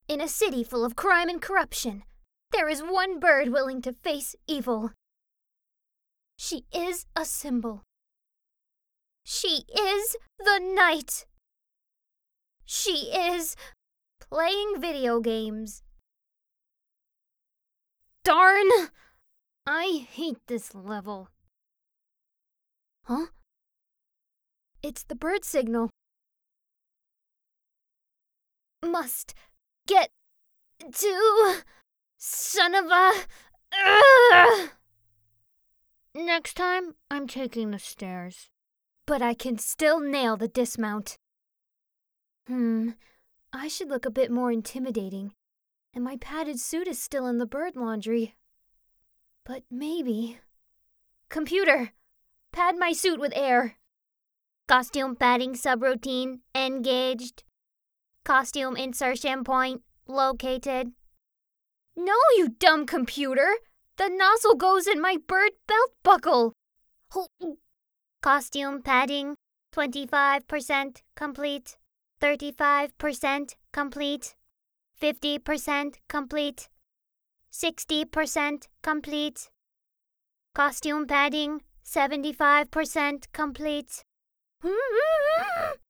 In a city full of crime and corruption, there is one bird willing to face evil. She is a symbol. She is the night. She is playing video games. Darn! I hate this level. Huh? It's the bird signal. Must get to... Son of a... Ugh! Next time, I'm taking the stairs. But I can still nail the dismount. I should look a bit more intimidating. And my padded suit is still in the bird laundry. But maybe... Computer, pad my suit with air. Costume padding subroutine engaged. Costume insertion point located. No, you dumb computer! The nozzle goes in my bird belt buckle. Costume padding 25% complete. 35% complete. 50% complete. 60% complete. Costume padding 75% complete.